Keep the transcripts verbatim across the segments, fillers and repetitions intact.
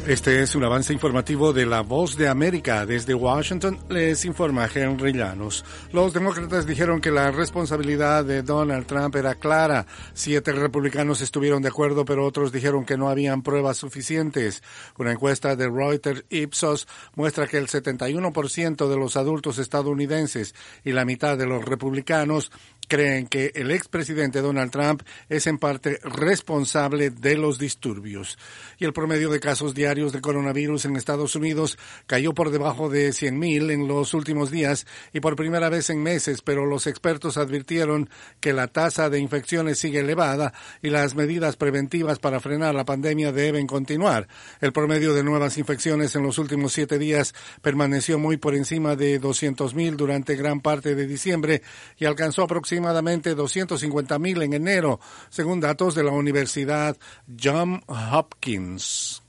Este es un avance informativo de La Voz de América. Desde Washington les informa Henry Llanos. Los demócratas dijeron que la responsabilidad de Donald Trump era clara. Siete republicanos estuvieron de acuerdo, pero otros dijeron que no habían pruebas suficientes. Una encuesta de Reuters Ipsos muestra que el setenta y uno por ciento de los adultos estadounidenses y la mitad de los republicanos creen que el expresidente Donald Trump es en parte responsable de los disturbios. Y el promedio de casos diarios de coronavirus en Estados Unidos cayó por debajo de cien mil en los últimos días y por primera vez en meses, pero los expertos advirtieron que la tasa de infecciones sigue elevada y las medidas preventivas para frenar la pandemia deben continuar. El promedio de nuevas infecciones en los últimos siete días permaneció muy por encima de doscientos mil durante gran parte de diciembre y alcanzó aproximadamente aproximadamente doscientos cincuenta mil en enero, según datos de la Universidad Johns Hopkins.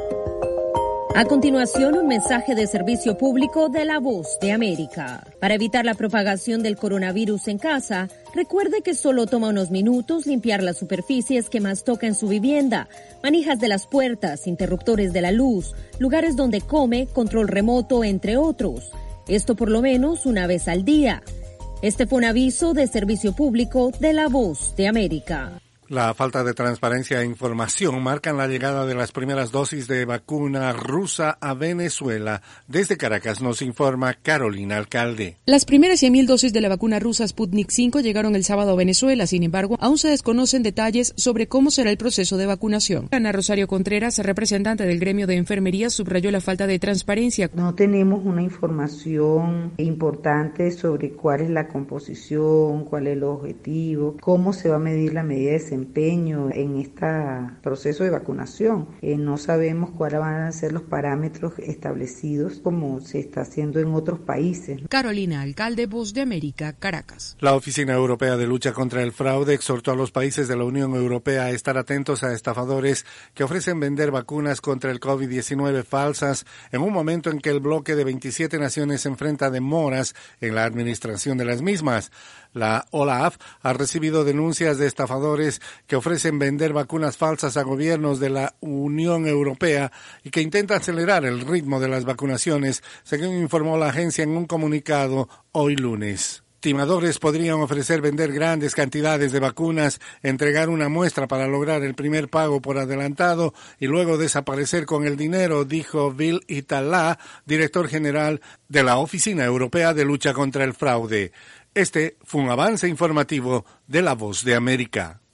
A continuación, un mensaje de servicio público de La Voz de América. Para evitar la propagación del coronavirus en casa, recuerde que solo toma unos minutos limpiar las superficies que más toca en su vivienda, manijas de las puertas, interruptores de la luz, lugares donde come, control remoto, entre otros. Esto por lo menos una vez al día. Este fue un aviso de servicio público de La Voz de América. La falta de transparencia e información marcan la llegada de las primeras dosis de vacuna rusa a Venezuela. Desde Caracas nos informa Carolina Alcalde. Las primeras cien mil dosis de la vacuna rusa Sputnik cinco llegaron el sábado a Venezuela. Sin embargo, aún se desconocen detalles sobre cómo será el proceso de vacunación. Ana Rosario Contreras, representante del gremio de enfermería, subrayó la falta de transparencia. No tenemos una información importante sobre cuál es la composición, cuál es el objetivo, cómo se va a medir la medida de empeño en este proceso de vacunación. Eh, no sabemos cuáles van a ser los parámetros establecidos como se está haciendo en otros países. Carolina Alcalde, Voz de América, Caracas. La Oficina Europea de Lucha contra el Fraude exhortó a los países de la Unión Europea a estar atentos a estafadores que ofrecen vender vacunas contra el COVID diecinueve falsas en un momento en que el bloque de veintisiete naciones se enfrenta a demoras en la administración de las mismas. La OLAF ha recibido denuncias de estafadores que ofrecen vender vacunas falsas a gobiernos de la Unión Europea y que intenta acelerar el ritmo de las vacunaciones, según informó la agencia en un comunicado hoy lunes. Timadores podrían ofrecer vender grandes cantidades de vacunas, entregar una muestra para lograr el primer pago por adelantado y luego desaparecer con el dinero, dijo Bill Italá, director general de la Oficina Europea de Lucha contra el Fraude. Este fue un avance informativo de La Voz de América.